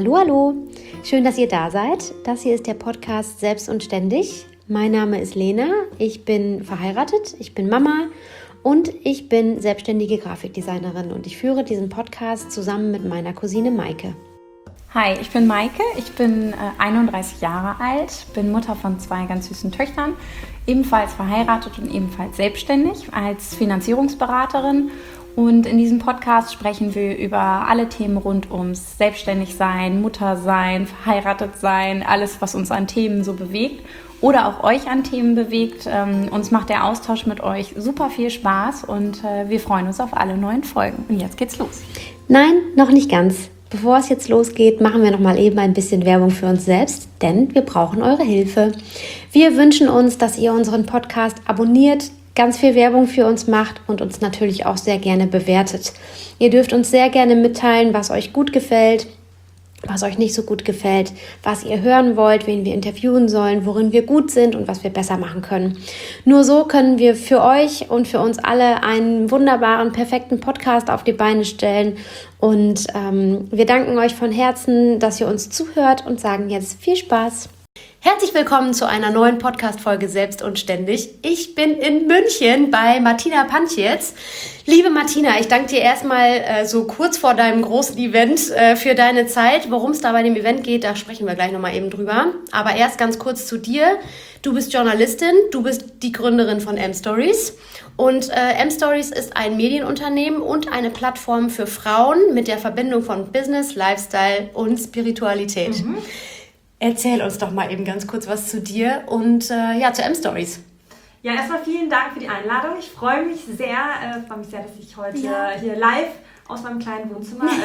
Hallo, hallo. Schön, dass ihr da seid. Das hier ist der Podcast Selbst und Ständig. Mein Name ist Lena. Ich bin verheiratet, ich bin Mama und ich bin selbstständige Grafikdesignerin und ich führe diesen Podcast zusammen mit meiner Cousine Maike. Hi, ich bin Maike, ich bin 31 Jahre alt, bin Mutter von 2 ganz süßen Töchtern, ebenfalls verheiratet und ebenfalls selbstständig als Finanzierungsberaterin. Und in diesem Podcast sprechen wir über alle Themen rund ums Selbstständigsein, Muttersein, Verheiratetsein, alles, was uns an Themen so bewegt oder auch euch an Themen bewegt. Uns macht der Austausch mit euch super viel Spaß und wir freuen uns auf alle neuen Folgen. Und jetzt geht's los. Nein, noch nicht ganz. Bevor es jetzt losgeht, machen wir noch mal eben ein bisschen Werbung für uns selbst, denn wir brauchen eure Hilfe. Wir wünschen uns, dass ihr unseren Podcast abonniert, ganz viel Werbung für uns macht und uns natürlich auch sehr gerne bewertet. Ihr dürft uns sehr gerne mitteilen, was euch gut gefällt, was euch nicht so gut gefällt, was ihr hören wollt, wen wir interviewen sollen, worin wir gut sind und was wir besser machen können. Nur so können wir für euch und für uns alle einen wunderbaren, perfekten Podcast auf die Beine stellen. Und wir danken euch von Herzen, dass ihr uns zuhört und sagen jetzt viel Spaß. Herzlich willkommen zu einer neuen Podcast-Folge Selbst und Ständig. Ich bin in München bei Martina Pantjetz. Liebe Martina, ich danke dir erstmal so kurz vor deinem großen Event für deine Zeit. Worum es da bei dem Event geht, da sprechen wir gleich nochmal eben drüber. Aber erst ganz kurz zu dir. Du bist Journalistin, du bist die Gründerin von M-Stories. Und M-Stories ist ein Medienunternehmen und eine Plattform für Frauen mit der Verbindung von Business, Lifestyle und Spiritualität. Erzähl uns doch mal eben ganz kurz was zu dir und zu M-Stories. Ja, erstmal vielen Dank für die Einladung. Ich freue mich sehr, dass ich heute hier live aus meinem kleinen Wohnzimmer mitten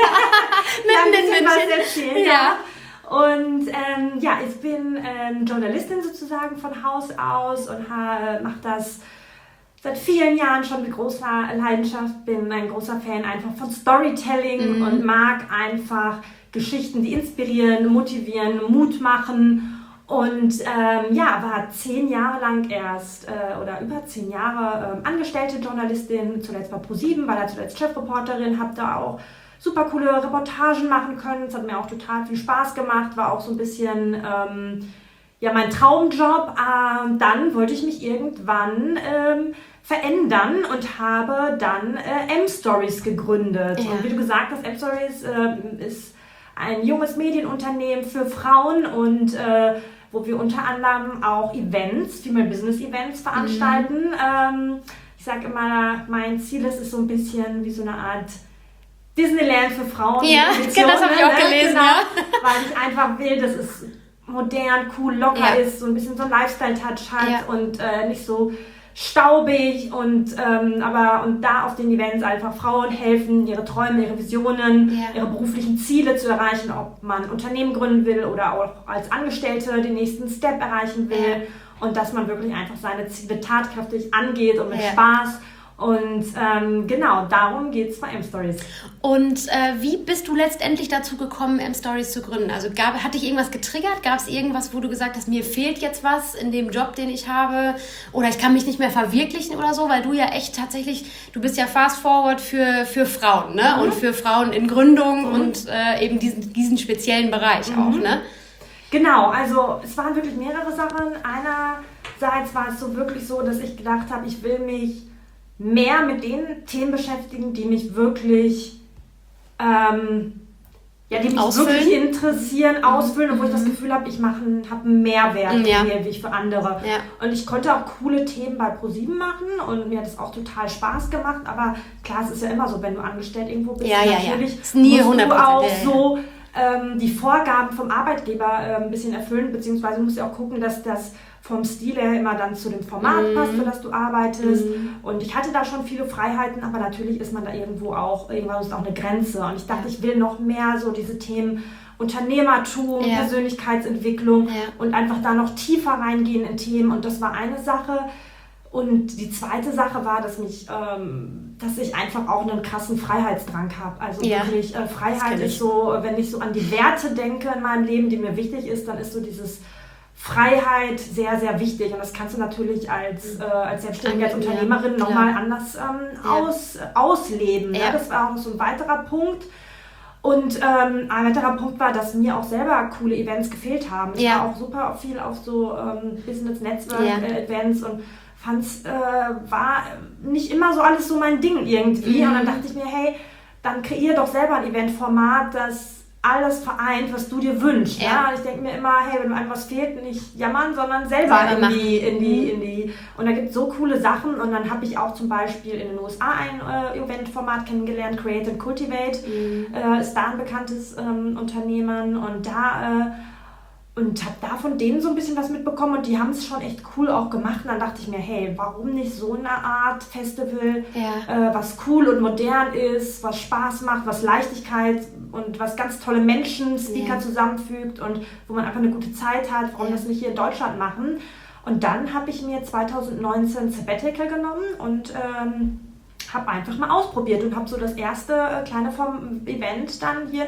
in München was erzählen darf. Und ich bin Journalistin sozusagen von Haus aus und mache das seit vielen Jahren schon mit großer Leidenschaft. Bin ein großer Fan einfach von Storytelling und mag einfach Geschichten, die inspirieren, motivieren, Mut machen und war 10 Jahre lang erst oder über 10 Jahre angestellte Journalistin, zuletzt bei ProSieben, war da zuletzt Chefreporterin, habe da auch super coole Reportagen machen können, es hat mir auch total viel Spaß gemacht, war auch so ein bisschen mein Traumjob. Dann wollte ich mich irgendwann verändern und habe dann M-Stories gegründet. Ja. Und wie du gesagt hast, M-Stories ist ein junges Medienunternehmen für Frauen und wo wir unter anderem auch Events, Female Business Events veranstalten. Ich sage immer, mein Ziel ist so ein bisschen wie so eine Art Disneyland für Frauen. Ja, das habe ich auch gelesen. Genau, weil ich einfach will, dass es modern, cool, locker ist, so ein bisschen so ein Lifestyle-Touch hat und nicht so staubig und da auf den Events einfach Frauen helfen, ihre Träume, ihre Visionen, ihre beruflichen Ziele zu erreichen, ob man ein Unternehmen gründen will oder auch als Angestellte den nächsten Step erreichen will und dass man wirklich einfach seine Ziele tatkräftig angeht und mit Spaß. Und darum geht es bei M-Stories. Und wie bist du letztendlich dazu gekommen, M-Stories zu gründen? Also hat dich irgendwas getriggert? Gab es irgendwas, wo du gesagt hast, mir fehlt jetzt was in dem Job, den ich habe? Oder ich kann mich nicht mehr verwirklichen oder so? Weil du ja echt tatsächlich, du bist ja fast forward für Frauen, ne? Und für Frauen in Gründung und eben diesen speziellen Bereich auch, ne? Genau, also es waren wirklich mehrere Sachen. Einerseits war es so wirklich so, dass ich gedacht habe, ich will mich mehr mit den Themen beschäftigen, die mich wirklich, wirklich interessieren, ausfüllen, und wo ich das Gefühl habe, ich habe einen Mehrwert wie ich für andere. Ja. Und ich konnte auch coole Themen bei ProSieben machen und mir hat es auch total Spaß gemacht, aber klar, es ist ja immer so, wenn du angestellt irgendwo bist, natürlich ist nie musst 100%, du auch so die Vorgaben vom Arbeitgeber ein bisschen erfüllen, beziehungsweise musst du auch gucken, dass das vom Stil her immer dann zu dem Format passt, für das du arbeitest. Und ich hatte da schon viele Freiheiten, aber natürlich ist man da irgendwann ist auch eine Grenze. Und ich dachte, ich will noch mehr so diese Themen Unternehmertum, Persönlichkeitsentwicklung und einfach da noch tiefer reingehen in Themen. Und das war eine Sache. Und die zweite Sache war, dass ich einfach auch einen krassen Freiheitsdrang habe. Also wirklich, Freiheit ist so, wenn ich so an die Werte denke in meinem Leben, die mir wichtig ist, dann ist so dieses Freiheit sehr, sehr wichtig. Und das kannst du natürlich als Selbstständige, als Unternehmerin nochmal anders ausleben. Ja. Das war auch so ein weiterer Punkt. Und ein weiterer Punkt war, dass mir auch selber coole Events gefehlt haben. Ich war auch super viel auf so Business-Netzwerk-Events und fand's war nicht immer so alles so mein Ding irgendwie. Und dann dachte ich mir, hey, dann kreier doch selber ein Eventformat, das alles vereint, was du dir wünschst. Ja? Ich denke mir immer, hey, wenn einem was fehlt, nicht jammern, sondern selber in die. Und da gibt es so coole Sachen. Und dann habe ich auch zum Beispiel in den USA ein Eventformat kennengelernt, Create and Cultivate. Ist da ein bekanntes Unternehmen. Und habe da von denen so ein bisschen was mitbekommen und die haben es schon echt cool auch gemacht. Und dann dachte ich mir, hey, warum nicht so eine Art Festival, was cool und modern ist, was Spaß macht, was Leichtigkeit und was ganz tolle Menschen, Speaker zusammenfügt und wo man einfach eine gute Zeit hat, warum das nicht hier in Deutschland machen. Und dann habe ich mir 2019 Sabbatical genommen und habe einfach mal ausprobiert und habe so das erste kleine Event dann hier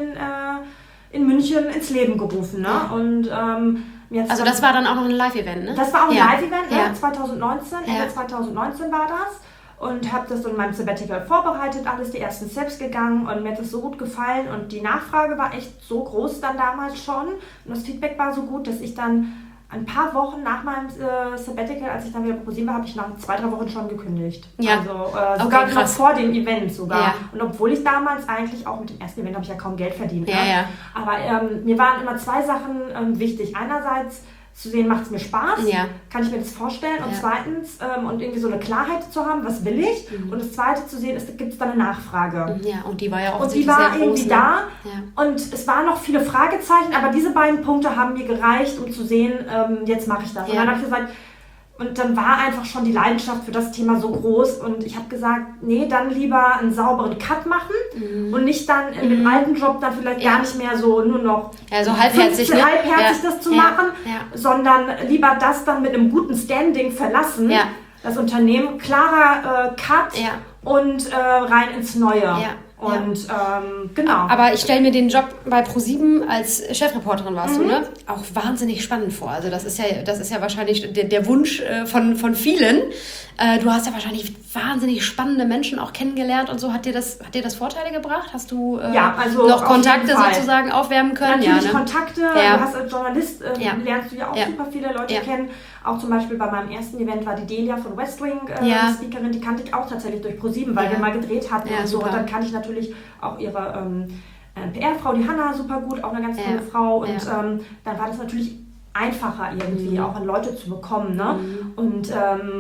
in München ins Leben gerufen. Ne? Und, jetzt also das war dann auch noch ein Live-Event, ne? Das war auch ein Live-Event, ne? 2019, Ende 2019 war das. Und habe das in meinem Sabbatical vorbereitet, alles die ersten Steps gegangen und mir hat das so gut gefallen. Und die Nachfrage war echt so groß dann damals schon. Und das Feedback war so gut, dass ich dann ein paar Wochen nach meinem Sabbatical, als ich dann wieder bei ProSieben war, habe ich nach 2-3 Wochen schon gekündigt. Also sogar noch vor dem Event sogar. Ja. Und obwohl ich damals eigentlich auch mit dem ersten Event habe ich ja kaum Geld verdient. Aber mir waren immer 2 Sachen wichtig. Einerseits zu sehen, macht es mir Spaß, kann ich mir das vorstellen und zweitens, und irgendwie so eine Klarheit zu haben, was will ich und das zweite zu sehen, ist, gibt es da eine Nachfrage. Ja, und die war ja auch und die war irgendwie groß, da und es waren noch viele Fragezeichen, aber diese beiden Punkte haben mir gereicht, um zu sehen, jetzt mache ich das. Und dann habe ich gesagt, und dann war einfach schon die Leidenschaft für das Thema so groß und ich habe gesagt, nee, dann lieber einen sauberen Cut machen und nicht dann in dem alten Job dann vielleicht gar nicht mehr so nur noch so halbherzig das zu machen, sondern lieber das dann mit einem guten Standing verlassen, das Unternehmen, klarer Cut und rein ins Neue. Und genau. Aber ich stelle mir den Job bei ProSieben als Chefreporterin warst du, ne? Auch wahnsinnig spannend vor. Also das ist ja wahrscheinlich der Wunsch von vielen. Du hast ja wahrscheinlich wahnsinnig spannende Menschen auch kennengelernt und so. Hat dir das Vorteile gebracht? Hast du also noch Kontakte sozusagen aufwärmen können? Natürlich Kontakte. Du hast als Journalist lernst du ja auch super viele Leute kennen. Auch zum Beispiel bei meinem ersten Event war die Delia von West Wing Speakerin. Die kannte ich auch tatsächlich durch ProSieben, weil wir mal gedreht hatten und so. Und dann kannte ich natürlich auch ihre PR-Frau, die Hanna, super gut, auch eine ganz tolle Frau. Und dann war das natürlich einfacher irgendwie auch an Leute zu bekommen. Ne? Und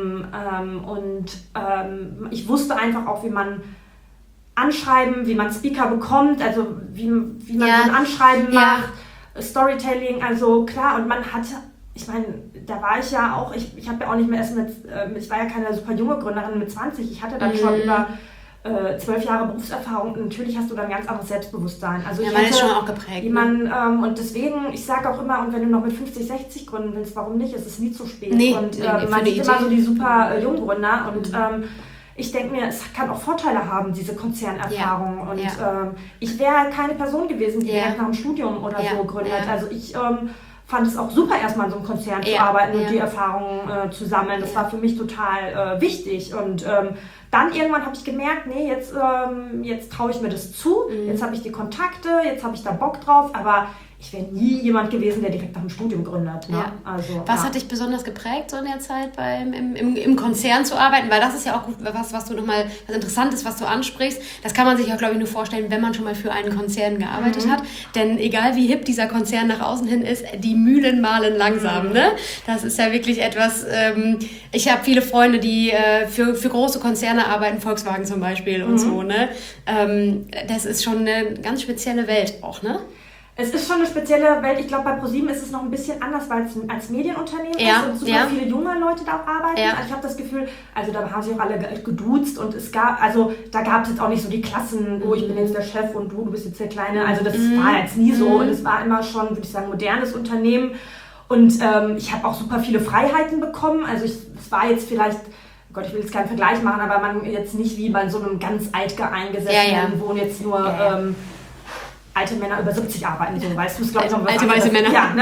ich wusste einfach auch, wie man anschreiben, wie man Speaker bekommt, also wie man so ein Anschreiben macht, Storytelling, also klar. Und man hatte, ich meine, da war ich ja auch, ich habe ja auch nicht mehr erst ich war ja keine super junge Gründerin mit 20, ich hatte dann schon über 12 Jahre Berufserfahrung und natürlich hast du dann ein ganz anderes Selbstbewusstsein. Also man ist schon auch geprägt. Und deswegen, ich sage auch immer, und wenn du noch mit 50, 60 gründen willst, warum nicht? Es ist nie zu spät. Man sieht immer so die super Junggründer und ich denke mir, es kann auch Vorteile haben, diese Konzernerfahrung. Und ich wäre keine Person gewesen, die direkt nach dem Studium oder so gründet. Also ich fand es auch super, erstmal in so einem Konzern zu arbeiten und die Erfahrungen zu sammeln. Das war für mich total wichtig. Und dann irgendwann habe ich gemerkt, nee, jetzt traue ich mir das zu. Jetzt habe ich die Kontakte, jetzt habe ich da Bock drauf. Aber ich wäre nie jemand gewesen, der direkt nach dem Studium gründet. Ne? Also, was hat dich besonders geprägt, so in der Zeit im Konzern zu arbeiten? Weil das ist ja auch gut, was du nochmal, was Interessantes, was du ansprichst. Das kann man sich auch, glaube ich, nur vorstellen, wenn man schon mal für einen Konzern gearbeitet hat. Denn egal wie hip dieser Konzern nach außen hin ist, die Mühlen mahlen langsam. Ne? Das ist ja wirklich etwas, ich habe viele Freunde, die für große Konzerne arbeiten, Volkswagen zum Beispiel und so. Ne? Das ist schon eine ganz spezielle Welt auch, ne? Es ist schon eine spezielle Welt. Ich glaube, bei ProSieben ist es noch ein bisschen anders, weil es als Medienunternehmen ist und super viele junge Leute da auch arbeiten. Also ich habe das Gefühl, also da haben sich auch alle geduzt und da gab es jetzt auch nicht so die Klassen, ich bin jetzt der Chef und du bist jetzt der Kleine. Also das war jetzt nie so und es war immer schon, würde ich sagen, modernes Unternehmen. Und ich habe auch super viele Freiheiten bekommen. Also es war jetzt vielleicht, Gott, ich will jetzt keinen Vergleich machen, aber man jetzt nicht wie bei so einem ganz alteingesessenen, wo jetzt nur alte Männer über 70 arbeiten, so weißt du, es glaube ich noch was alte weiße Männer. Ja, ne?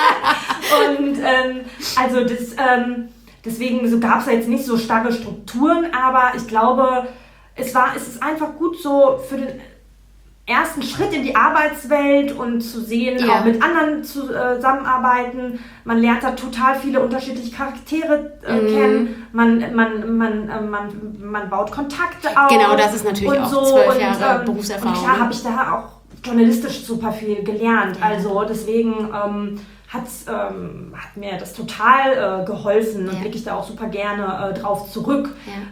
Und also deswegen so gab es ja jetzt nicht so starre Strukturen, aber ich glaube, es ist einfach gut so ersten Schritt in die Arbeitswelt und zu sehen, auch mit anderen zusammenarbeiten. Man lernt da total viele unterschiedliche Charaktere kennen. Man baut Kontakte auf. Genau, das ist natürlich auch so. 12 Jahre Berufserfahrung. Und klar habe ich da auch journalistisch super viel gelernt. Also deswegen hat mir das total geholfen und blicke ich da auch super gerne drauf zurück.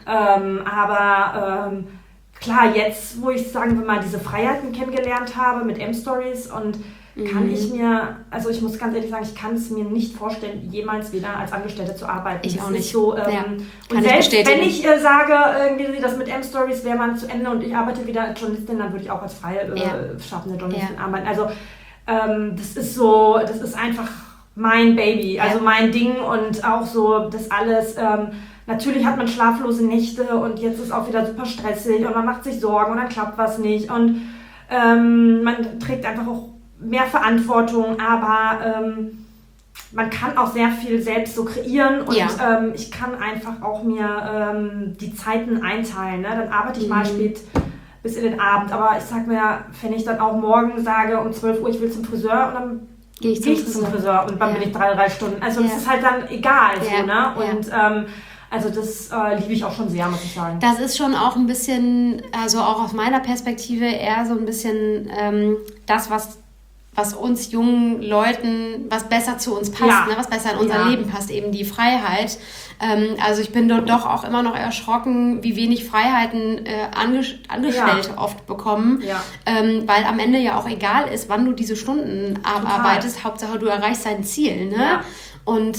Aber klar, jetzt, wo ich, sagen wir mal, diese Freiheiten kennengelernt habe mit M-Stories und kann ich mir, also ich muss ganz ehrlich sagen, ich kann es mir nicht vorstellen, jemals wieder als Angestellte zu arbeiten. Ich auch nicht. So, und selbst wenn ich sage, irgendwie das mit M-Stories wäre mal zu Ende und ich arbeite wieder als Journalistin, dann würde ich auch als freischaffende Journalistin arbeiten. Also das ist einfach mein Baby, also mein Ding und auch so das alles. Natürlich hat man schlaflose Nächte und jetzt ist auch wieder super stressig und man macht sich Sorgen und dann klappt was nicht und man trägt einfach auch mehr Verantwortung, aber man kann auch sehr viel selbst so kreieren und ich kann einfach auch mir die Zeiten einteilen. Ne? Dann arbeite ich mal spät bis in den Abend, aber ich sag mir, wenn ich dann auch morgen sage um 12 Uhr, ich will zum Friseur und dann gehe ich zum Friseur und dann bin ich 3 Stunden. Also das ist halt dann egal. So, ne? Und also das liebe ich auch schon sehr, muss ich sagen. Das ist schon auch ein bisschen, also auch aus meiner Perspektive eher so ein bisschen das, was uns jungen Leuten, was besser zu uns passt, ne? Was besser in unser Leben passt, eben die Freiheit. Also ich bin dort doch auch immer noch erschrocken, wie wenig Freiheiten Angestellte oft bekommen, weil am Ende ja auch egal ist, wann du diese Stunden abarbeitest, Hauptsache du erreichst dein Ziel. Ne? Ja. Und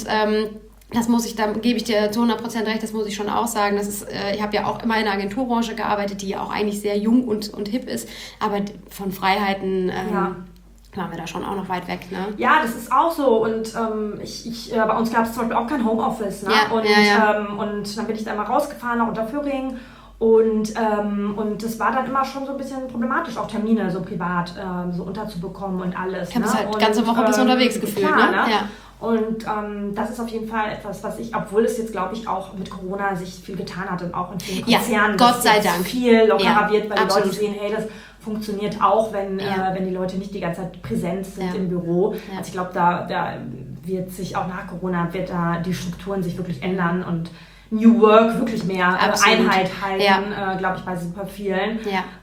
da gebe ich dir zu 100% recht, das muss ich schon auch sagen. Das ist, ich habe ja auch immer in der Agenturbranche gearbeitet, die ja auch eigentlich sehr jung und hip ist, aber von Freiheiten waren wir da schon auch noch weit weg. Ne? Ja, das ist auch so und bei uns gab es zum Beispiel auch kein Homeoffice. Ne? Und dann bin ich da mal rausgefahren nach Unterföhring und das war dann immer schon so ein bisschen problematisch, auch Termine so privat so unterzubekommen und alles. Ich habe es halt die ganze Woche bis unterwegs gefühlt. Klar, ne? Ja. Und das ist auf jeden Fall etwas, was ich, obwohl es jetzt, glaube ich, auch mit Corona sich viel getan hat und auch in vielen Konzernen Gott sei Dank viel lockerer wird, weil die Leute sehen, hey, das funktioniert auch, wenn die Leute nicht die ganze Zeit präsent sind im Büro. Ja. Also ich glaube, da wird sich auch nach Corona die Strukturen sich wirklich ändern und New Work wirklich mehr Einheit halten, glaube ich, bei super vielen.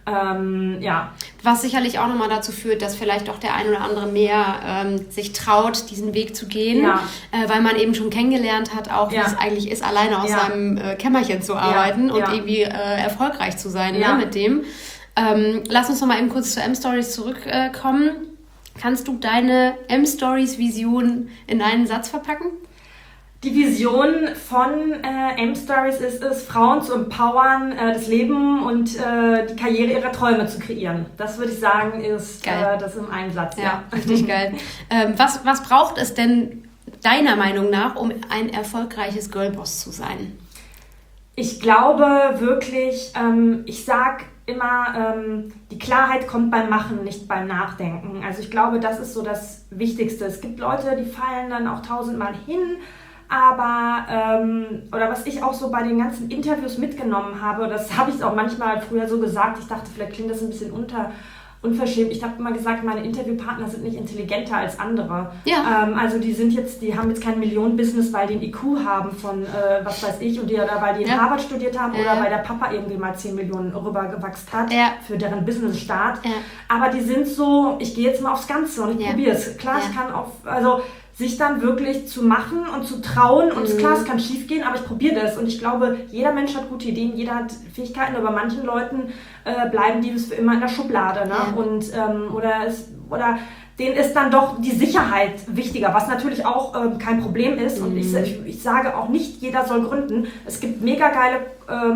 Was sicherlich auch nochmal dazu führt, dass vielleicht doch der ein oder andere mehr sich traut, diesen Weg zu gehen, weil man eben schon kennengelernt hat, auch wie es eigentlich ist, alleine aus seinem Kämmerchen zu arbeiten und irgendwie erfolgreich zu sein mit dem. Lass uns nochmal eben kurz zu M-Stories zurückkommen. Kannst du deine M-Stories-Vision in einen Satz verpacken? Die Vision von M-Stories ist es, Frauen zu empowern, das Leben und die Karriere ihrer Träume zu kreieren. Das würde ich sagen, ist das im Einsatz. Ja, richtig geil. Was braucht es denn deiner Meinung nach, um ein erfolgreiches Girlboss zu sein? Ich glaube wirklich, ich sage immer, die Klarheit kommt beim Machen, nicht beim Nachdenken. Also ich glaube, das ist so das Wichtigste. Es gibt Leute, die fallen dann auch 1000-mal hin, aber, oder was ich auch so bei den ganzen Interviews mitgenommen habe, das habe ich auch manchmal früher so gesagt, ich dachte, vielleicht klingt das ein bisschen unverschämt. Ich habe immer gesagt, meine Interviewpartner sind nicht intelligenter als andere. Ja. Also die haben jetzt kein Millionen-Business, weil die ein IQ haben von was weiß ich, oder weil die in Harvard studiert haben oder weil der Papa irgendwie mal 10 Millionen rübergewachsen hat für deren Business-Start. Ja. Aber die sind so, ich gehe jetzt mal aufs Ganze und ich probiere es. Klar, ich kann sich dann wirklich zu machen und zu trauen und klar, es kann schief gehen, aber ich probiere das und ich glaube, jeder Mensch hat gute Ideen, jeder hat Fähigkeiten, aber bei manchen Leuten bleiben die für immer in der Schublade, ne? Ja. Und oder denen ist dann doch die Sicherheit wichtiger, was natürlich auch kein Problem ist und ich sage auch nicht, jeder soll gründen. Es gibt mega geile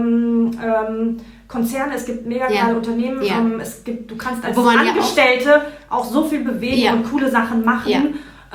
Konzerne, es gibt mega geile Unternehmen, du kannst als Angestellte auch so viel bewegen und coole Sachen machen. Ja.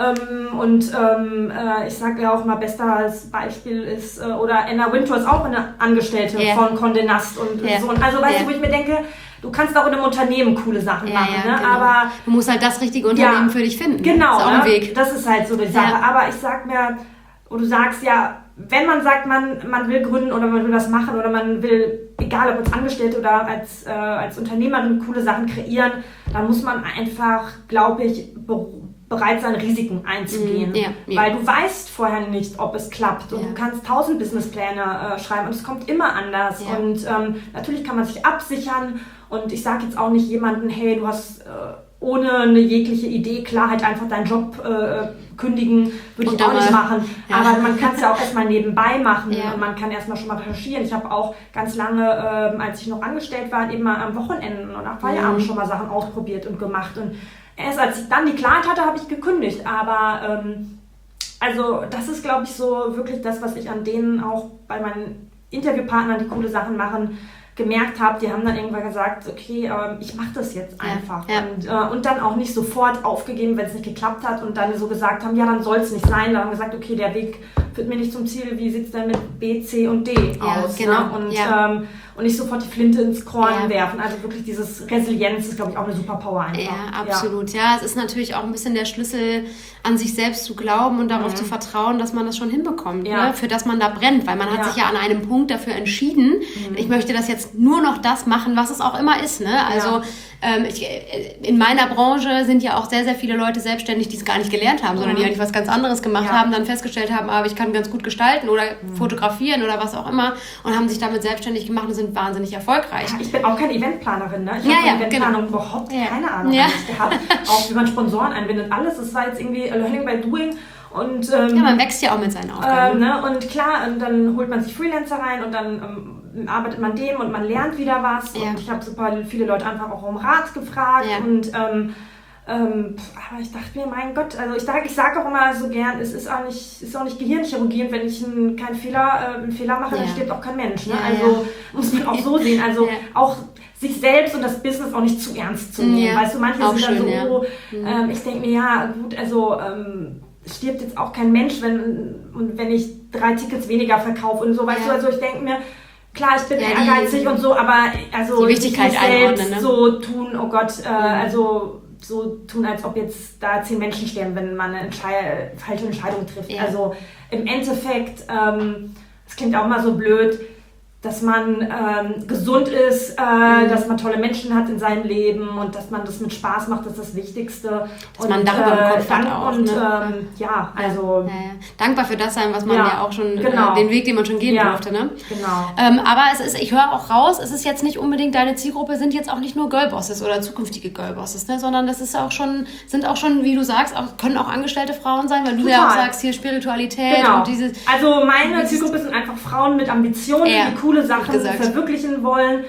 Ich sage ja auch mal, bestes Beispiel ist, oder Anna Wintour ist auch eine Angestellte von Condé Nast und so. Also weißt du, wo ich mir denke, du kannst auch in einem Unternehmen coole Sachen machen, ne? Genau. Aber du musst halt das richtige Unternehmen für dich finden. Genau, das ist auch ein Weg. Das ist halt so die Sache. Aber ich sag mir, wo du sagst, ja, wenn man sagt, man will gründen oder man will was machen oder man will, egal ob als Angestellte oder als Unternehmerin, coole Sachen kreieren, dann muss man einfach, glaube ich, bereit sein, Risiken einzugehen. Weil du weißt vorher nicht, ob es klappt und du kannst 1000 Businesspläne schreiben und es kommt immer anders. Und natürlich kann man sich absichern und ich sage jetzt auch nicht jemandem, hey, du hast ohne eine jegliche Idee, Klarheit einfach deinen Job kündigen, würde ich auch nicht machen. Aber man kann es ja auch erstmal nebenbei machen und man kann erstmal schon mal recherchieren. Ich habe auch ganz lange, als ich noch angestellt war, eben mal am Wochenende und nach Feierabend schon mal Sachen ausprobiert und gemacht. Und erst als ich dann die Klarheit hatte, habe ich gekündigt. Aber also das ist, glaube ich, so wirklich das, was ich an denen auch bei meinen Interviewpartnern, die coole Sachen machen, gemerkt habe, die haben dann irgendwann gesagt, okay, ich mache das jetzt einfach. Und dann auch nicht sofort aufgegeben, wenn es nicht geklappt hat und dann so gesagt haben, ja, dann soll es nicht sein. Dann haben gesagt, okay, der Weg führt mir nicht zum Ziel, wie sieht es denn mit B, C und D aus? Genau. Ne? Und nicht sofort die Flinte ins Korn werfen. Also wirklich dieses Resilienz ist, glaube ich, auch eine Superpower einfach. Ja, absolut. Ja, es ist natürlich auch ein bisschen der Schlüssel, an sich selbst zu glauben und darauf zu vertrauen, dass man das schon hinbekommt, ne? Für das man da brennt. Weil man hat sich ja an einem Punkt dafür entschieden, ich möchte das jetzt nur noch das machen, was es auch immer ist. Ne? Also in meiner Branche sind ja auch sehr, sehr viele Leute selbstständig, die es gar nicht gelernt haben, sondern die eigentlich was ganz anderes gemacht haben, dann festgestellt haben, aber ich kann ganz gut gestalten oder fotografieren oder was auch immer und haben sich damit selbstständig gemacht und sind wahnsinnig erfolgreich. Ja, ich bin auch keine Eventplanerin, ne? Ich habe von Eventplanung überhaupt keine Ahnung gehabt. Auch wie man Sponsoren einbindet, alles. Das war jetzt irgendwie Learning by Doing. Und, man wächst ja auch mit seinen Aufgaben. Ne? Und klar, und dann holt man sich Freelancer rein und dann arbeitet man dem und man lernt wieder was. Und ich habe super viele Leute einfach auch um Rat gefragt. Und aber ich dachte mir, mein Gott, also ich sage auch immer so gern, es ist auch nicht Gehirnchirurgie und wenn ich einen Fehler mache, dann stirbt auch kein Mensch. Ne? Also muss man auch so sehen. Also auch sich selbst und das Business auch nicht zu ernst zu nehmen. Weißt du, manche sind dann so, ich denke mir, ja gut, also stirbt jetzt auch kein Mensch, wenn ich 3 Tickets weniger verkaufe und so, weißt du, also ich denke mir, klar, ich bin ehrgeizig und so, aber also die Wichtigkeit selbst ne? So tun, oh Gott, also so tun, als ob jetzt da 10 Menschen sterben, wenn man eine falsche Entscheidung trifft. Also im Endeffekt, es klingt auch mal so blöd, dass man gesund ist, dass man tolle Menschen hat in seinem Leben und dass man das mit Spaß macht, das ist das Wichtigste. Dass man darüber im Kopf hat auch. Und also dankbar für das sein, was man ja auch schon, den Weg, den man schon gehen durfte. Ne? Genau. Aber ich höre auch raus, es ist jetzt nicht unbedingt, deine Zielgruppe sind jetzt auch nicht nur Girlbosses oder zukünftige Girlbosses, ne? Sondern das ist sind auch schon, wie du sagst, können auch angestellte Frauen sein, weil du ja auch sagst, hier Spiritualität und dieses... Also meine Zielgruppe sind einfach Frauen mit Ambitionen, die coole Sachen verwirklichen wollen.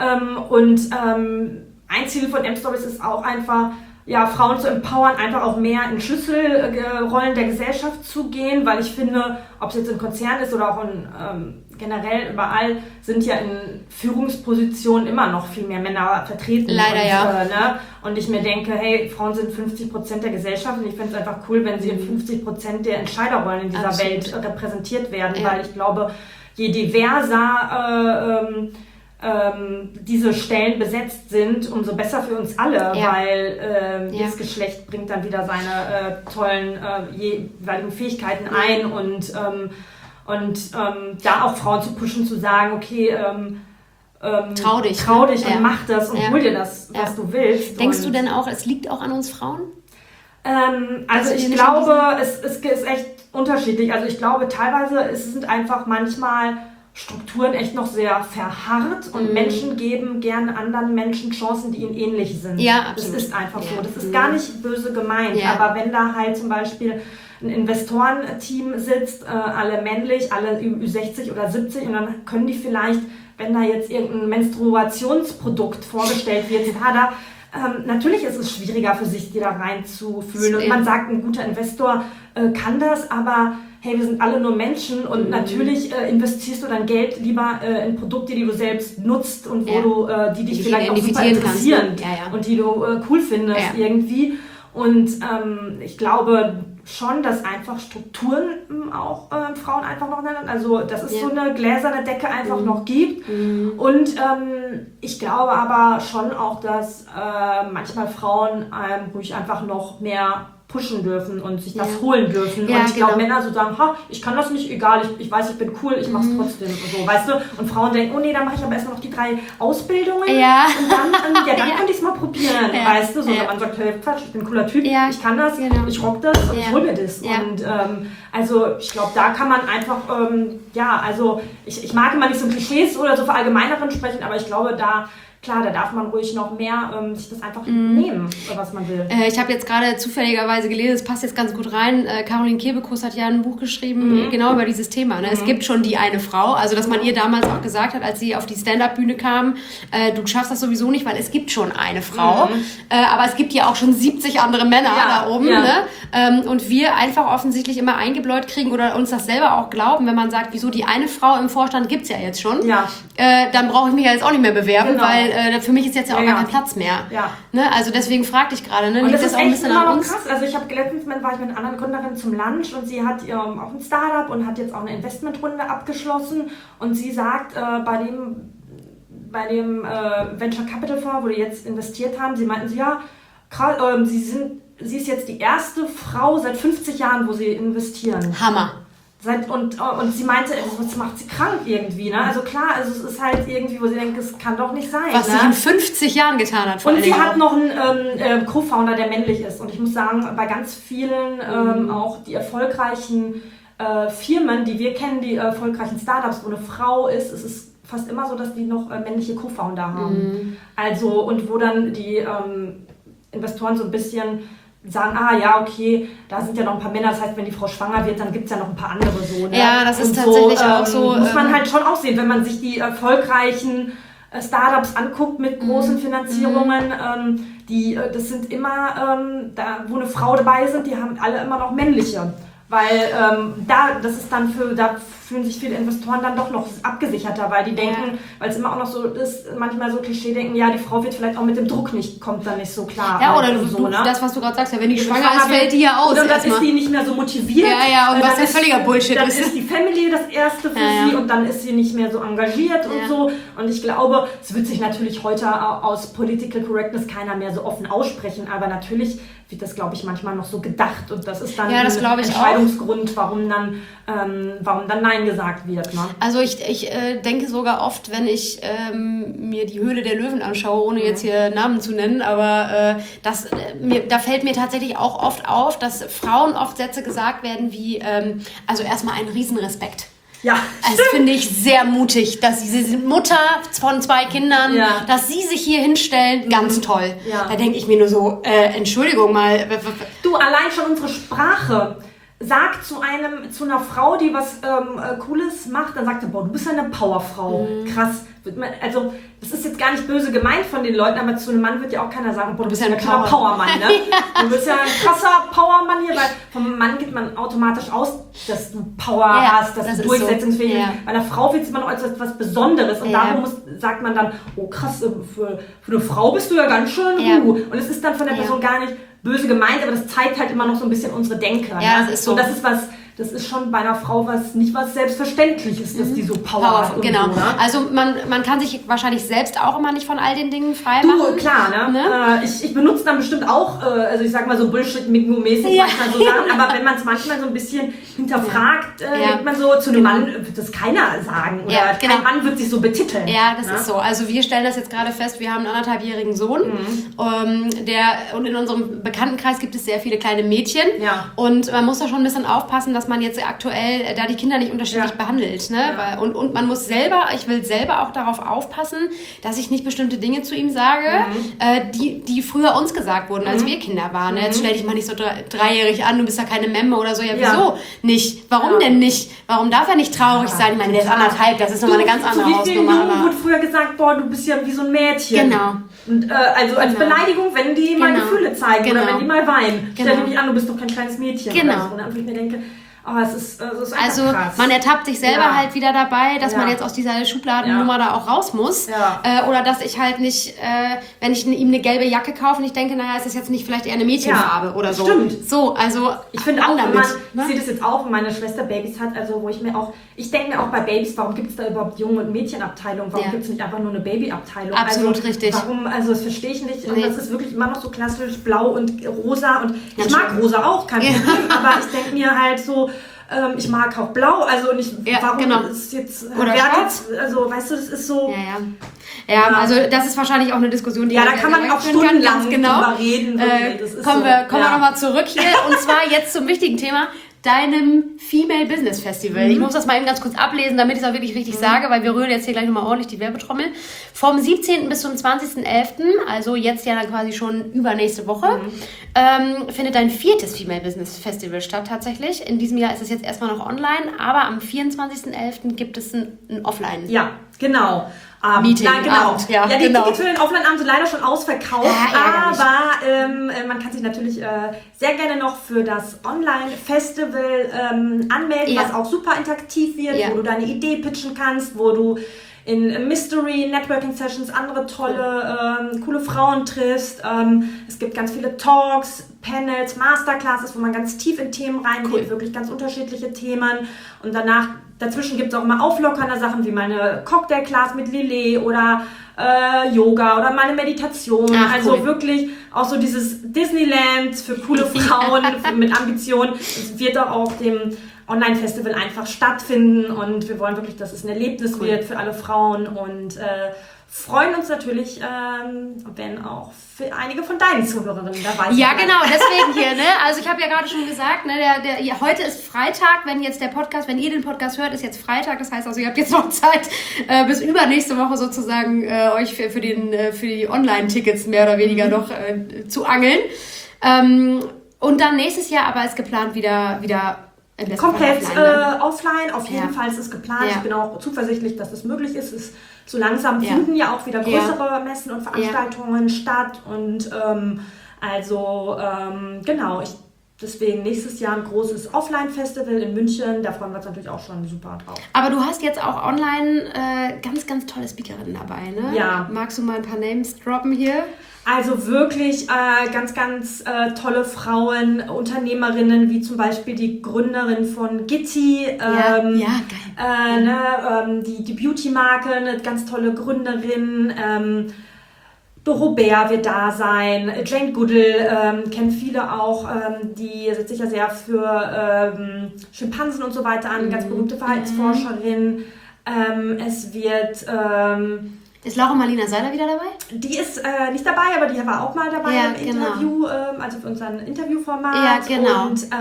Ein Ziel von M-Stories ist auch einfach, Frauen zu empowern, einfach auch mehr in Schlüsselrollen der Gesellschaft zu gehen, weil ich finde, ob es jetzt in Konzernen ist oder auch generell überall, sind ja in Führungspositionen immer noch viel mehr Männer vertreten. Leider, Und ich mir denke, hey, Frauen sind 50% der Gesellschaft und ich finde es einfach cool, wenn sie in 50% der Entscheiderrollen in dieser Welt repräsentiert werden, weil ich glaube, je diverser diese Stellen besetzt sind, umso besser für uns alle, weil jedes Geschlecht bringt dann wieder seine tollen jeweiligen Fähigkeiten ein und da auch Frauen zu pushen, zu sagen, okay, trau dich und mach das und hol dir das, was du willst. Denkst du denn auch, es liegt auch an uns Frauen? Also ich glaube, es ist echt unterschiedlich. Also ich glaube, teilweise sind einfach manchmal Strukturen echt noch sehr verharrt und Menschen geben gerne anderen Menschen Chancen, die ihnen ähnlich sind. Ja, absolut. Das ist einfach so. Das ist gar nicht böse gemeint, aber wenn da halt zum Beispiel ein Investorenteam sitzt, alle männlich, alle Ü60 oder 70 und dann können die vielleicht, wenn da jetzt irgendein Menstruationsprodukt vorgestellt wird, natürlich ist es schwieriger für sich, die da reinzufühlen. Und man sagt, ein guter Investor kann das, aber hey, wir sind alle nur Menschen und natürlich investierst du dein Geld lieber in Produkte, die du selbst nutzt und wo die dich vielleicht auch super interessieren und die du cool findest irgendwie. Und ich glaube schon, dass einfach Strukturen auch Frauen einfach noch nennen. Also dass es so eine gläserne Decke einfach noch gibt. Und ich glaube aber schon auch, dass manchmal Frauen ruhig einfach noch mehr pushen dürfen und sich das holen dürfen. Und ich glaube, Männer so sagen, ich kann das nicht, egal, ich weiß, ich bin cool, ich mach's trotzdem. Und so, weißt du? Und Frauen denken, oh nee, dann mache ich aber erstmal noch die 3 Ausbildungen und dann könnte ich es mal probieren, weißt du? So, wenn man sagt, hey, Quatsch, ich bin ein cooler Typ, ich kann das, ich rock das und ich hol mir das. Und also ich glaube, da kann man einfach, also ich mag immer nicht so Klischees oder so verallgemeineren sprechen, aber ich glaube, da darf man ruhig noch mehr sich das einfach nehmen, was man will. Ich habe jetzt gerade zufälligerweise gelesen, es passt jetzt ganz gut rein, Caroline Kebekus hat ja ein Buch geschrieben, genau über dieses Thema. Ne? Es gibt schon die eine Frau, also dass man ihr damals auch gesagt hat, als sie auf die Stand-Up-Bühne kam, du schaffst das sowieso nicht, weil es gibt schon eine Frau, aber es gibt ja auch schon 70 andere Männer da oben. Ne? Und wir einfach offensichtlich immer eingebläut kriegen oder uns das selber auch glauben, wenn man sagt, wieso die eine Frau im Vorstand gibt's ja jetzt schon, dann brauche ich mich ja jetzt auch nicht mehr bewerben, weil für mich ist jetzt ja auch gar kein Platz mehr. Ne? Also deswegen fragte ich gerade, ne? Und das ist auch ein bisschen immer noch krass. Also ich habe letztens war ich mit einer anderen Gründerin zum Lunch und sie hat auch ein Startup und hat jetzt auch eine Investmentrunde abgeschlossen und sie sagt, bei dem Venture Capital Fonds, wo die jetzt investiert haben, sie meinten krass, sie ist jetzt die erste Frau seit 50 Jahren, wo sie investieren. Hammer. Und sie meinte, das macht sie krank irgendwie, ne? Also klar, also es ist halt irgendwie, wo sie denkt, es kann doch nicht sein. Was sie in 50 Jahren getan hat. Und sie hat noch einen Co-Founder, der männlich ist. Und ich muss sagen, bei ganz vielen, auch die erfolgreichen Firmen, die wir kennen, die erfolgreichen Startups, wo eine Frau ist, es ist fast immer so, dass die noch männliche Co-Founder haben. Also, und wo dann die Investoren so ein bisschen sagen, okay, da sind ja noch ein paar Männer, das heißt, wenn die Frau schwanger wird, dann gibt es ja noch ein paar andere so. Ne? Ja, das ist tatsächlich auch so. Muss man halt schon auch sehen, wenn man sich die erfolgreichen Startups anguckt mit großen Finanzierungen, das sind immer, wo eine Frau dabei sind, die haben alle immer noch männliche. Weil das ist dann da fühlen sich viele Investoren dann doch noch abgesicherter, weil die denken, weil es immer auch noch so ist, manchmal so Klischee denken, die Frau wird vielleicht auch mit dem Druck kommt dann nicht so klar. Ja, oder das, was du gerade sagst, wenn die schwanger ist, fällt die ja aus. Oder dann ist die nicht mehr so motiviert. Ja, und was ja völliger Bullshit ist. Dann ist die Family das Erste für sie und dann ist sie nicht mehr so engagiert und so. Und ich glaube, es wird sich natürlich heute aus Political Correctness keiner mehr so offen aussprechen, aber natürlich wird das, glaube ich, manchmal noch so gedacht und das ist dann ein Entscheidungsgrund, warum dann Nein gesagt wird. Ne? Also ich denke sogar oft, wenn ich mir die Höhle der Löwen anschaue, ohne jetzt hier Namen zu nennen, aber da fällt mir tatsächlich auch oft auf, dass Frauen oft Sätze gesagt werden wie, also erstmal einen Riesenrespekt. Ja, das finde ich sehr mutig, dass sie sind Mutter von 2 Kindern, dass sie sich hier hinstellen, ganz toll. Ja. Da denke ich mir nur so, Entschuldigung mal. Du, allein schon unsere Sprache sagt zu einer Frau, die was Cooles macht, dann sagt sie, boah, du bist ja eine Powerfrau. Krass. Also, das ist jetzt gar nicht böse gemeint von den Leuten, aber zu einem Mann wird ja auch keiner sagen, boah, du bist ja ein kleiner Powermann, ne? Du bist ja ein krasser Powermann hier, weil vom Mann geht man automatisch aus, dass du Power hast, dass du durchsetzungsfähig bist. Bei einer Frau wird man auch als etwas Besonderes und darum sagt man dann, oh krass, für eine Frau bist du ja ganz schön Und es ist dann von der Person gar nicht böse gemeint, aber das zeigt halt immer noch so ein bisschen unsere Denke. Ja, das ist so. Und das ist schon bei einer Frau nicht was Selbstverständliches, dass die so Power hat. Genau. So, ne? Also man kann sich wahrscheinlich selbst auch immer nicht von all den Dingen freimachen. Du, klar, ne? Ich benutze dann bestimmt auch, also ich sag mal so Bullshit-Mingo-mäßig manchmal so Sachen, aber wenn man es manchmal so ein bisschen hinterfragt, denkt man so, zu einem Mann wird das keiner sagen. Oder kein Mann wird sich so betiteln. Ja, das ist so. Also wir stellen das jetzt gerade fest, wir haben einen 1,5-jährigen Sohn, und in unserem Bekanntenkreis gibt es sehr viele kleine Mädchen. Ja. Und man muss da schon ein bisschen aufpassen, dass man jetzt aktuell da die Kinder nicht unterschiedlich behandelt. Ne? Ja. Und man muss ich will selber auch darauf aufpassen, dass ich nicht bestimmte Dinge zu ihm sage, die früher uns gesagt wurden, als wir Kinder waren. Jetzt stell dich mal nicht so dreijährig an, du bist ja keine Memme oder so. Ja, wieso nicht? Warum denn nicht? Warum darf er nicht traurig sein? Ich meine, der ist 1,5, das ist nochmal eine ganz andere Hausnummer. Wurde früher gesagt, boah, du bist ja wie so ein Mädchen. Genau. Und, also als Beleidigung, wenn die mal Gefühle zeigen oder wenn die mal weinen. Stell dich nicht an, du bist doch kein kleines Mädchen. Genau. Und ich mir denke, es ist einfach also krass. man ertappt sich selber halt wieder dabei, dass man jetzt aus dieser Schubladennummer da auch raus muss. Ja. Oder dass ich halt nicht, wenn ich ihm eine gelbe Jacke kaufe und ich denke, naja, ist das jetzt nicht vielleicht eher eine Mädchenfarbe oder so. Stimmt. So, also ich finde auch, ich sehe das jetzt auch, wenn meine Schwester Babys hat, also wo ich denke mir auch bei Babys, warum gibt es da überhaupt Jungen- und Mädchenabteilung? Warum gibt es nicht einfach nur eine Babyabteilung? Absolut richtig. Warum, das verstehe ich nicht. Und das ist wirklich immer noch so klassisch blau und rosa und ich mag rosa auch, kein Problem, aber ich denke mir halt so, ich mag auch blau, also nicht, warum ist jetzt, oder schwarz, also weißt du, das ist so... Ja, also das ist wahrscheinlich auch eine Diskussion, die da kann man auch stundenlang drüber reden. Kommen wir nochmal zurück hier und zwar jetzt zum wichtigen Thema, deinem Female Business Festival. Ich muss das mal eben ganz kurz ablesen, damit ich es auch wirklich richtig sage, weil wir rühren jetzt hier gleich nochmal ordentlich die Werbetrommel. Vom 17. bis zum 20.11., also jetzt ja dann quasi schon übernächste Woche, findet dein 4. Female Business Festival statt tatsächlich. In diesem Jahr ist es jetzt erstmal noch online, aber am 24.11. gibt es ein Offline. Ja, genau. Meeting. Nein, genau. Abend, die Tickets für den Offline-Abend sind leider schon ausverkauft, aber man kann sich natürlich sehr gerne noch für das Online-Festival anmelden, was auch super interaktiv wird, wo du deine Idee pitchen kannst, wo du in Mystery, Networking Sessions andere tolle, coole Frauen triffst. Es gibt ganz viele Talks, Panels, Masterclasses, wo man ganz tief in Themen reingeht, wirklich ganz unterschiedliche Themen. Und dazwischen gibt es auch immer auflockernde Sachen wie meine Cocktail-Class mit Lillet oder Yoga oder meine Meditation. Wirklich auch so dieses Disneyland für coole Frauen mit Ambitionen. Es wird auch auf dem Online-Festival einfach stattfinden und wir wollen wirklich, dass es ein Erlebnis wird für alle Frauen und freuen uns natürlich, wenn auch für einige von deinen Zuhörerinnen dabei sind. Ja, genau, deswegen hier, ne? Also ich habe ja gerade schon gesagt, ne, heute ist Freitag, wenn ihr den Podcast hört, ist jetzt Freitag, das heißt also, ihr habt jetzt noch Zeit, bis übernächste Woche sozusagen euch für die Online-Tickets mehr oder weniger noch zu angeln. Und dann nächstes Jahr aber ist geplant wieder komplett offline, auf jeden Fall ist es geplant. Ich bin auch zuversichtlich, dass es möglich ist. So langsam finden ja auch wieder größere Messen und Veranstaltungen statt und genau, deswegen nächstes Jahr ein großes Offline-Festival in München, da freuen wir uns natürlich auch schon super drauf. Aber du hast jetzt auch online ganz, ganz tolle Speakerinnen dabei, ne? Ja. Magst du mal ein paar Names droppen hier? Also wirklich ganz, ganz tolle Frauen, Unternehmerinnen, wie zum Beispiel die Gründerin von Gitti, geil. Die Beauty-Marke, eine ganz tolle Gründerin, Dorobert wird da sein, Jane Goodall kennen viele auch, die setzt sich ja sehr für Schimpansen und so weiter an, ganz berühmte Verhaltensforscherin. Es wird... ist Laura Marlina Seiler wieder dabei? Die ist nicht dabei, aber die war auch mal dabei im Interview, also für unser Interviewformat. Ja, genau. Und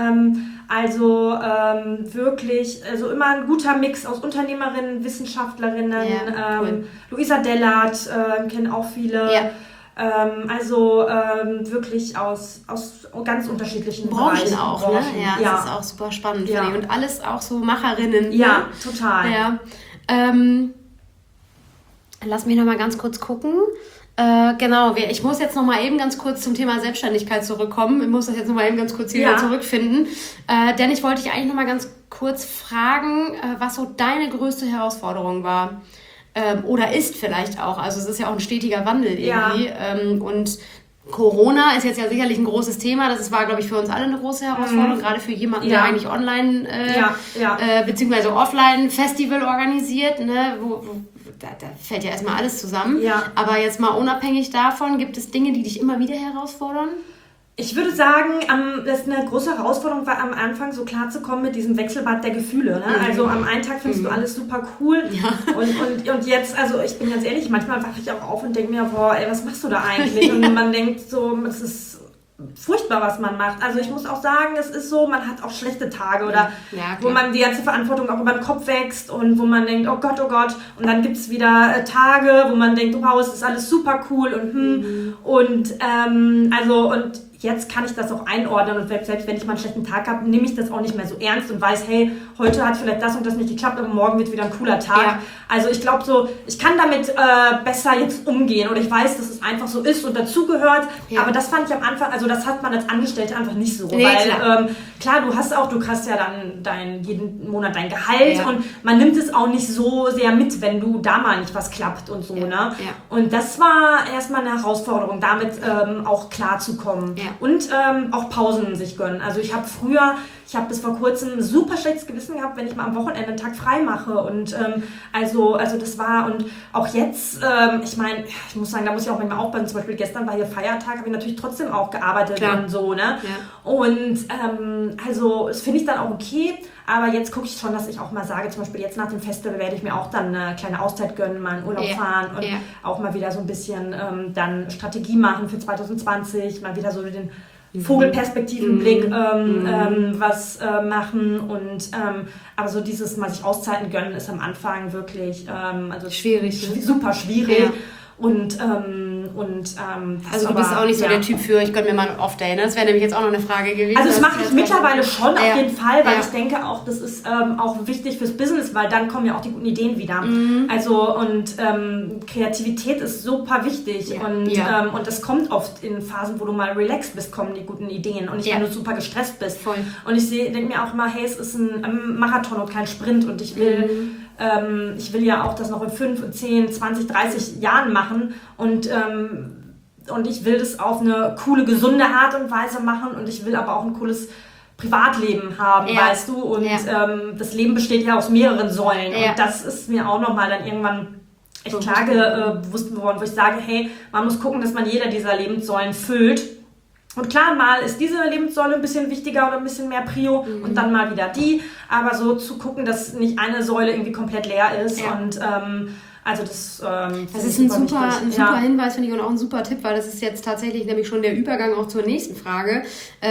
wirklich, also immer ein guter Mix aus Unternehmerinnen, Wissenschaftlerinnen, cool. Luisa Dellert, kennen auch viele. Ja. Wirklich aus ganz unterschiedlichen Branchen Bereichen. auch, ne? Ja, das ist auch super spannend, finde ich. Und alles auch so Macherinnen. Ja, ne? total. Ja. Lass mich noch mal ganz kurz gucken. Genau, ich muss jetzt noch mal eben ganz kurz zum Thema Selbstständigkeit zurückkommen. Ich muss das jetzt noch mal eben ganz kurz hier zurückfinden. Denn ich wollte dich eigentlich noch mal ganz kurz fragen, was so deine größte Herausforderung war. Oder ist vielleicht auch. Also es ist ja auch ein stetiger Wandel irgendwie. Ja. Und Corona ist jetzt ja sicherlich ein großes Thema. Das war, glaube ich, für uns alle eine große Herausforderung. Gerade für jemanden, der eigentlich online beziehungsweise offline Festival organisiert, ne, da fällt ja erstmal alles zusammen. Ja. Aber jetzt mal unabhängig davon, gibt es Dinge, die dich immer wieder herausfordern? Ich würde sagen, das ist eine große Herausforderung, war am Anfang so klar zu kommen mit diesem Wechselbad der Gefühle. Ne? Also am einen Tag findest du alles super cool und jetzt, also ich bin ganz ehrlich, manchmal wache ich auch auf und denke mir, boah, ey, was machst du da eigentlich? Und man denkt so, es ist furchtbar, was man macht. Also ich muss auch sagen, es ist so, man hat auch schlechte Tage oder wo man die ganze Verantwortung auch über den Kopf wächst und wo man denkt, oh Gott, und dann gibt es wieder Tage, wo man denkt, wow, es ist alles super cool und jetzt kann ich das auch einordnen und selbst wenn ich mal einen schlechten Tag habe, nehme ich das auch nicht mehr so ernst und weiß, hey, heute hat vielleicht das und das nicht geklappt, aber morgen wird wieder ein cooler Tag. Ja. Also ich glaube so, ich kann damit besser jetzt umgehen oder ich weiß, dass es einfach so ist und dazugehört, aber das fand ich am Anfang, also das hat man als Angestellte einfach nicht so, weil klar, du kriegst ja dann jeden Monat dein Gehalt und man nimmt es auch nicht so sehr mit, wenn du da mal nicht was klappt und so, ne? Ja. Und das war erstmal eine Herausforderung, damit auch klarzukommen. Ja. Und auch Pausen sich gönnen. Also ich habe bis vor kurzem ein super schlechtes Gewissen gehabt, wenn ich mal am Wochenende einen Tag frei mache. Und also das war, und auch jetzt, ich meine, ich muss sagen, da muss ich auch manchmal aufpassen. Zum Beispiel gestern war hier Feiertag, habe ich natürlich trotzdem auch gearbeitet. Klar. Und so, ne? Ja. Und also das finde ich dann auch okay. Aber jetzt gucke ich schon, dass ich auch mal sage, zum Beispiel jetzt nach dem Festival werde ich mir auch dann eine kleine Auszeit gönnen, mal in Urlaub fahren und auch mal wieder so ein bisschen dann Strategie machen für 2020, mal wieder so den Vogelperspektivenblick was machen und aber so dieses mal sich Auszeiten gönnen ist am Anfang wirklich also schwierig, super schwierig. Ja. Und also du bist auch nicht so der Typ für, ich gönne mir mal einen Off-Day, ne? Das wäre nämlich jetzt auch noch eine Frage gewesen. Also das mache ich mittlerweile schon auf jeden Fall, weil ich denke auch, das ist auch wichtig fürs Business, weil dann kommen ja auch die guten Ideen wieder. Also und Kreativität ist super wichtig und das kommt oft in Phasen, wo du mal relaxed bist, kommen die guten Ideen und nicht, wenn du super gestresst bist. Voll. Und ich denke mir auch mal, hey, es ist ein Marathon und kein Sprint und ich will ja auch das noch in 5, 10, 20, 30 Jahren machen und ich will das auf eine coole, gesunde Art und Weise machen und ich will aber auch ein cooles Privatleben haben, weißt du, und das Leben besteht ja aus mehreren Säulen und das ist mir auch nochmal dann irgendwann echt klar bewusst geworden, wo ich sage, hey, man muss gucken, dass man jeder dieser Lebenssäulen füllt. Und klar, mal ist diese Lebenssäule ein bisschen wichtiger oder ein bisschen mehr Prio und dann mal wieder die, aber so zu gucken, dass nicht eine Säule irgendwie komplett leer ist und also das ist ein super Hinweis, finde ich, und auch ein super Tipp, weil das ist jetzt tatsächlich nämlich schon der Übergang auch zur nächsten Frage,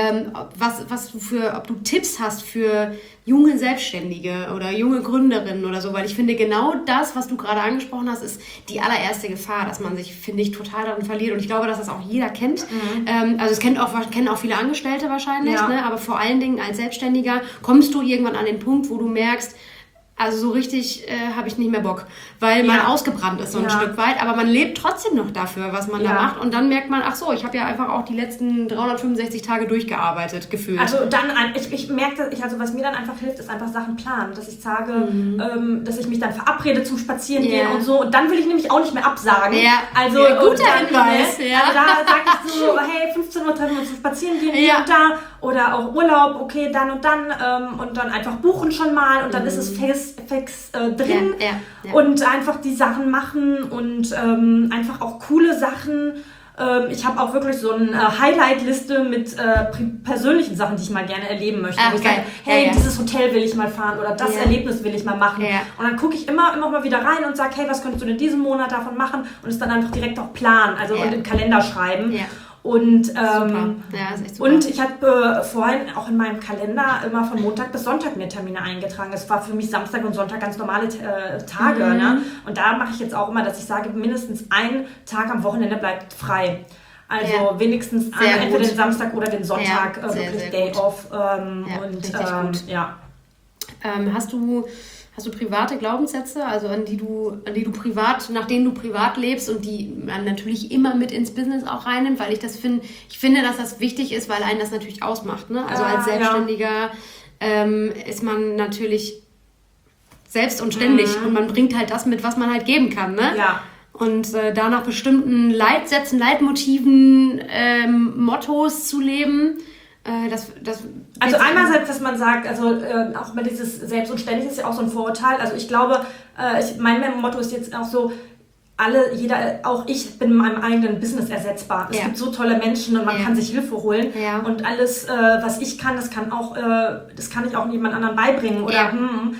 ob du Tipps hast für junge Selbstständige oder junge Gründerinnen oder so, weil ich finde, genau das, was du gerade angesprochen hast, ist die allererste Gefahr, dass man sich, finde ich, total darin verliert und ich glaube, dass das auch jeder kennt. Also es kennen auch viele Angestellte wahrscheinlich, ne? Aber vor allen Dingen als Selbstständiger kommst du irgendwann an den Punkt, wo du merkst, also so richtig habe ich nicht mehr Bock, weil man ausgebrannt ist so ein Stück weit, aber man lebt trotzdem noch dafür, was man da macht und dann merkt man, ach so, ich habe ja einfach auch die letzten 365 Tage durchgearbeitet, gefühlt. Also dann, ich merke, was mir dann einfach hilft, ist einfach Sachen planen, dass ich sage, dass ich mich dann verabrede zum Spazierengehen und so und dann will ich nämlich auch nicht mehr absagen. Ja. Also guter Hinweis. Also da sage ich so, hey, 15 Uhr treffen wir uns zum Spazierengehen hier und da oder auch Urlaub, okay, dann und dann einfach buchen schon mal und dann ist es fix drin und einfach die Sachen machen und einfach auch coole Sachen. Ich habe auch wirklich so eine Highlight-Liste mit persönlichen Sachen, die ich mal gerne erleben möchte. Wo ich sage, hey, dieses Hotel will ich mal fahren oder das Erlebnis will ich mal machen. Ja. Und dann gucke ich immer mal wieder rein und sage, hey, was könntest du denn diesen Monat davon machen? Und es dann einfach direkt auch planen, also und im Kalender schreiben. Ja. Und, ist echt super. Und ich habe vorhin auch in meinem Kalender immer von Montag bis Sonntag mir Termine eingetragen. Das war für mich Samstag und Sonntag ganz normale Tage. Ne? Und da mache ich jetzt auch immer, dass ich sage, mindestens ein Tag am Wochenende bleibt frei. Also wenigstens entweder den Samstag oder den Sonntag wirklich Day off. Gut. Hast du private Glaubenssätze, also nach denen du privat lebst und die man natürlich immer mit ins Business auch reinnimmt, weil ich finde, dass das wichtig ist, weil einen das natürlich ausmacht, ne? Also als Selbstständiger ist man natürlich selbst und ständig und man bringt halt das mit, was man halt geben kann, ne? Ja. Und da nach bestimmten Leitsätzen, Leitmotiven, Mottos zu leben. Also einerseits, dass man sagt, also auch mal dieses Selbst und Ständig ist ja auch so ein Vorurteil. Also ich glaube, mein Motto ist jetzt auch so, auch ich bin in meinem eigenen Business ersetzbar. Es gibt so tolle Menschen und man kann sich Hilfe holen. Ja. Und alles, was ich kann, das kann ich auch jemand anderen beibringen. Oder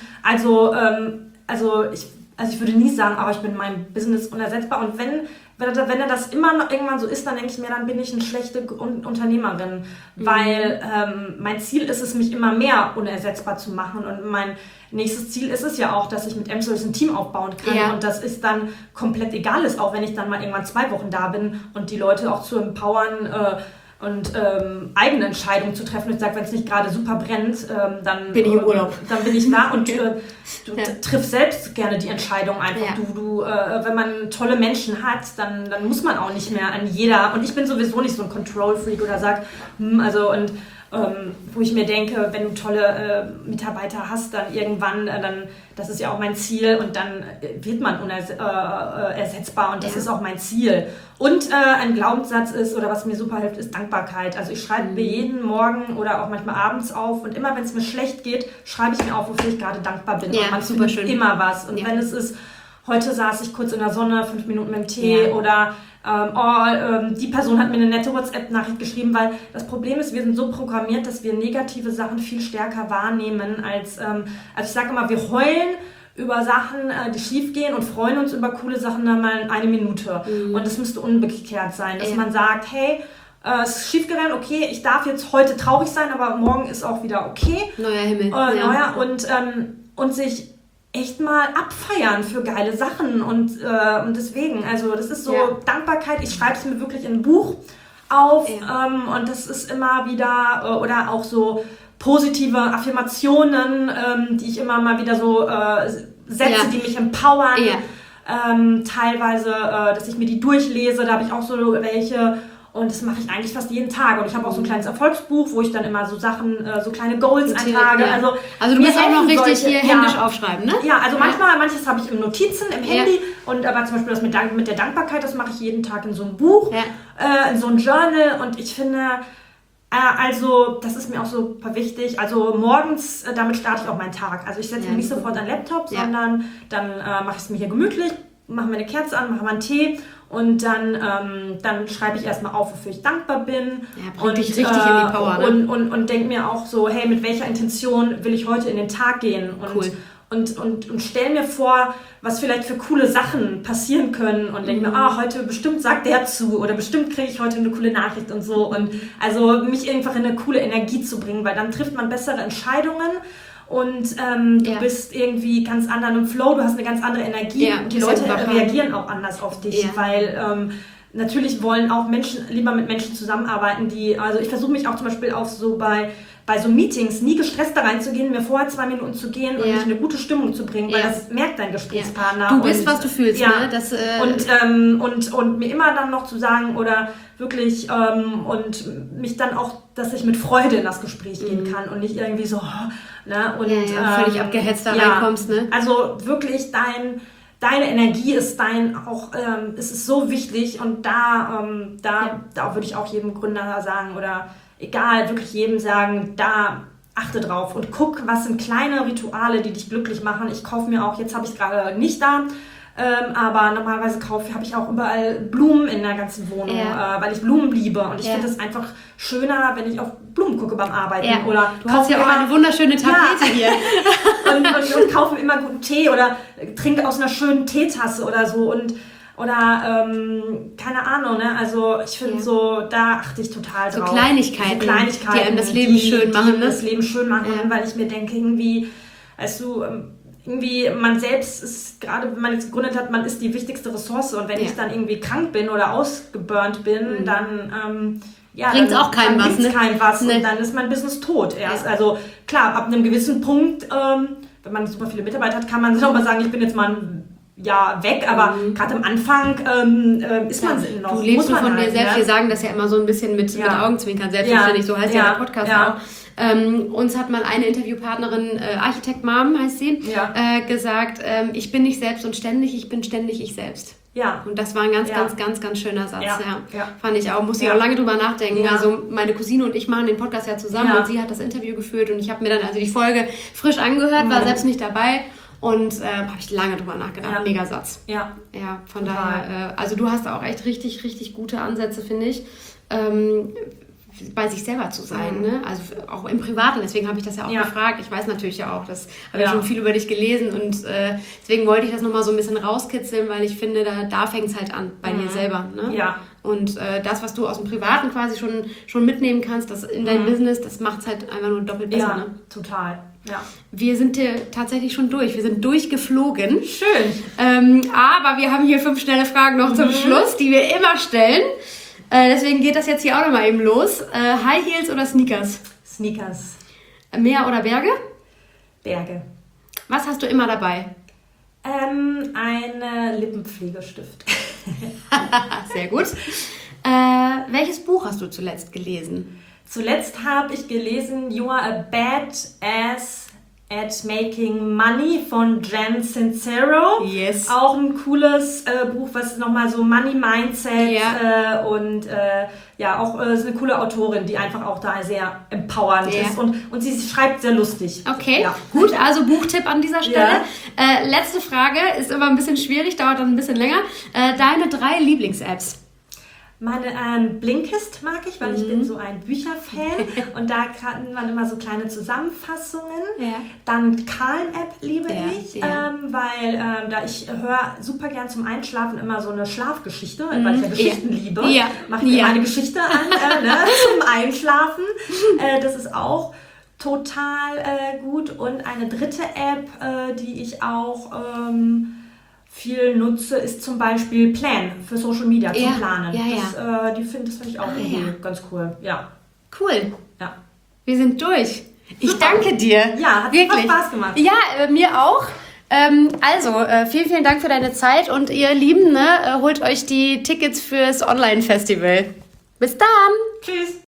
ich würde nie sagen, aber ich bin in meinem Business unersetzbar. Und wenn er das immer noch irgendwann so ist, dann denke ich mir, dann bin ich eine schlechte Unternehmerin. Weil mein Ziel ist es, mich immer mehr unersetzbar zu machen. Und mein nächstes Ziel ist es ja auch, dass ich mit M-Service ein Team aufbauen kann. Ja. Und das ist dann komplett egal ist, auch wenn ich dann mal irgendwann 2 Wochen da bin und die Leute auch zu empowern, eigene Entscheidungen zu treffen. Ich sage, wenn es nicht gerade super brennt, dann bin ich im Urlaub. Dann bin ich da und du triffst selbst gerne die Entscheidung einfach. Ja. Wenn man tolle Menschen hat, dann muss man auch nicht mehr an jeder, und ich bin sowieso nicht so ein Control-Freak oder sag, wo ich mir denke, wenn du tolle Mitarbeiter hast, dann irgendwann, das ist ja auch mein Ziel, und dann wird man ersetzbar, und das ist auch mein Ziel. Und ein Glaubenssatz ist, oder was mir super hilft, ist Dankbarkeit. Also ich schreibe mir jeden Morgen oder auch manchmal abends auf, und immer wenn es mir schlecht geht, schreibe ich mir auf, wofür ich gerade dankbar bin. Ja, und man findet immer was. Und wenn es ist, heute saß ich kurz in der Sonne, 5 Minuten mit dem Tee, oder die Person hat mir eine nette WhatsApp-Nachricht geschrieben, weil das Problem ist, wir sind so programmiert, dass wir negative Sachen viel stärker wahrnehmen als ich sage immer, wir heulen über Sachen, die schief gehen, und freuen uns über coole Sachen dann mal in 1 Minute. Und das müsste umgekehrt sein, dass man sagt, hey, es ist schief gegangen, okay, ich darf jetzt heute traurig sein, aber morgen ist auch wieder okay. Neuer Himmel. Neuer, und sich echt mal abfeiern für geile Sachen, und deswegen, also das ist so Dankbarkeit. Ich schreibe es mir wirklich in ein Buch auf, und das ist immer wieder, oder auch so positive Affirmationen, die ich immer mal wieder so setze, die mich empowern. Teilweise, dass ich mir die durchlese, da habe ich auch so welche. Und das mache ich eigentlich fast jeden Tag. Und ich habe auch so ein kleines Erfolgsbuch, wo ich dann immer so Sachen, so kleine Goals eintrage. Ja. Also du musst auch noch richtig hier händisch aufschreiben, ne? Ja, also manches habe ich in Notizen, im Handy. Und aber zum Beispiel das mit der Dankbarkeit, das mache ich jeden Tag in so einem Buch, in so einem Journal. Und ich finde, also das ist mir auch super wichtig. Also morgens, damit starte ich auch meinen Tag. Also ich setze mich nicht sofort an den Laptop, sondern dann mache ich es mir hier gemütlich, mache mir eine Kerze an, mache mal einen Tee. Und dann schreibe ich erstmal auf, wofür ich dankbar bin. Ja, bringt dich richtig in die Power. Ne? Und denke mir auch so, hey, mit welcher Intention will ich heute in den Tag gehen? Und stell mir vor, was vielleicht für coole Sachen passieren können. Und denke mir, heute bestimmt sagt der zu. Oder bestimmt kriege ich heute eine coole Nachricht und so. Und also mich einfach in eine coole Energie zu bringen. Weil dann trifft man bessere Entscheidungen. Und du bist irgendwie ganz anderen im Flow, du hast eine ganz andere Energie, und die Leute reagieren auch anders auf dich, weil natürlich wollen auch Menschen lieber mit Menschen zusammenarbeiten, also ich versuche mich auch zum Beispiel auch so bei so Meetings nie gestresst da reinzugehen, mir vorher 2 Minuten zu gehen und mich in eine gute Stimmung zu bringen, weil das merkt dein Gesprächspartner. Du bist, was du fühlst, ne? Das, und mir immer dann noch zu sagen, oder wirklich, und mich dann auch, dass ich mit Freude in das Gespräch gehen kann und nicht irgendwie so, ne? Und völlig abgehetzt da reinkommst, ne? Also wirklich deine Energie ist es ist so wichtig, und da würde ich auch jedem Gründer sagen, oder egal, wirklich jedem sagen, da achte drauf und guck, was sind kleine Rituale, die dich glücklich machen. Ich kaufe mir auch, jetzt habe ich es gerade nicht da, aber normalerweise habe ich auch überall Blumen in der ganzen Wohnung, weil ich Blumen liebe, und ich finde es einfach schöner, wenn ich auf Blumen gucke beim Arbeiten. Oder du hast ja auch eine wunderschöne Tapete hier. und kaufe immer guten Tee oder trinke aus einer schönen Teetasse oder so, oder keine Ahnung, ne? Also ich finde so, da achte ich total drauf. So Kleinigkeiten, die einem das Leben schön machen, ne? Das Leben schön machen, weil ich mir denke, irgendwie, man selbst ist, gerade wenn man jetzt gegründet hat, man ist die wichtigste Ressource, und wenn ich dann irgendwie krank bin oder ausgeburnt bin, dann bringt es auch keinem was, ne? Und dann ist mein Business tot erst. Also klar, ab einem gewissen Punkt, wenn man super viele Mitarbeiter hat, kann man auch mal sagen, ich bin jetzt mal ein Jahr weg, aber gerade am Anfang ist man noch. Du lebst von dir selbst. Wir sagen das ja immer so ein bisschen mit Augenzwinkern, selbstverständlich, so heißt ja der Podcast auch. Uns hat mal eine Interviewpartnerin, Architekt Mom heißt sie, gesagt, ich bin nicht selbst und ständig, ich bin ständig ich selbst. Ja. Und das war ein ganz schöner Satz. Fand ich auch, musste ich auch lange drüber nachdenken. Ja. Also meine Cousine und ich machen den Podcast ja zusammen, und sie hat das Interview geführt, und ich habe mir dann also die Folge frisch angehört, war selbst nicht dabei. Und habe ich lange drüber nachgedacht. Ja. Mega Satz. Ja, von daher, also du hast auch echt richtig, richtig gute Ansätze, finde ich, bei sich selber zu sein. Ne? Also auch im Privaten, deswegen habe ich das ja auch gefragt. Ich weiß natürlich ja auch, das habe ich schon viel über dich gelesen, und deswegen wollte ich das nochmal so ein bisschen rauskitzeln, weil ich finde, da fängt es halt an, bei dir selber. Ne? Ja. Und das, was du aus dem Privaten quasi schon mitnehmen kannst, das in dein Business, das macht es halt einfach nur doppelt besser. Ja, ne? Total. Ja. Wir sind tatsächlich schon durch. Wir sind durchgeflogen. Schön. Aber wir haben hier 5 schnelle Fragen noch zum Schluss, die wir immer stellen. Deswegen geht das jetzt hier auch nochmal eben los. High Heels oder Sneakers? Sneakers. Meer oder Berge? Berge. Was hast du immer dabei? Ein Lippenpflegestift. Sehr gut. Welches Buch hast du zuletzt gelesen? Zuletzt habe ich gelesen You Are a Badass at Making Money von Jen Sincero. Yes. Auch ein cooles Buch, was nochmal so Money Mindset und auch ist eine coole Autorin, die einfach auch da sehr empowernd ist und sie schreibt sehr lustig. Okay, ja. Gut, also Buchtipp an dieser Stelle. Ja. Letzte Frage, ist immer ein bisschen schwierig, dauert dann ein bisschen länger. Deine 3 Lieblings-Apps? Meine Blinkist mag ich, weil ich bin so ein Bücherfan und da kann man immer so kleine Zusammenfassungen. Ja. Dann Calm-App liebe ich, weil ich höre super gern zum Einschlafen immer so eine Schlafgeschichte, weil ich ja Geschichten liebe. Ja. Mache ich mir meine Geschichte an zum Einschlafen. Das ist auch total gut. Und eine dritte App, die ich auch viel nutze, ist zum Beispiel Plan für Social Media zum Planen. Das finde ich auch ganz cool. Ja. Cool. Ja. Wir sind durch. Ich danke dir. Ja, hat wirklich Spaß gemacht. Ja, mir auch. Vielen, vielen Dank für deine Zeit und ihr Lieben, holt euch die Tickets fürs Online-Festival. Bis dann. Tschüss.